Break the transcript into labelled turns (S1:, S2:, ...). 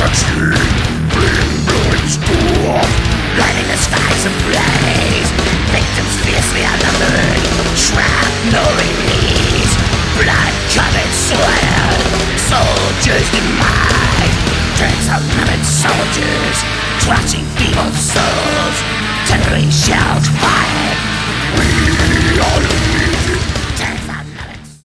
S1: blowing storm, lighting the skies ablaze. Victims fiercely outnumbered, shrapnel release, blood-covered soil, soldiers demise. Dreads of numbed soldiers, clutching feeble souls, tenderly shells fire.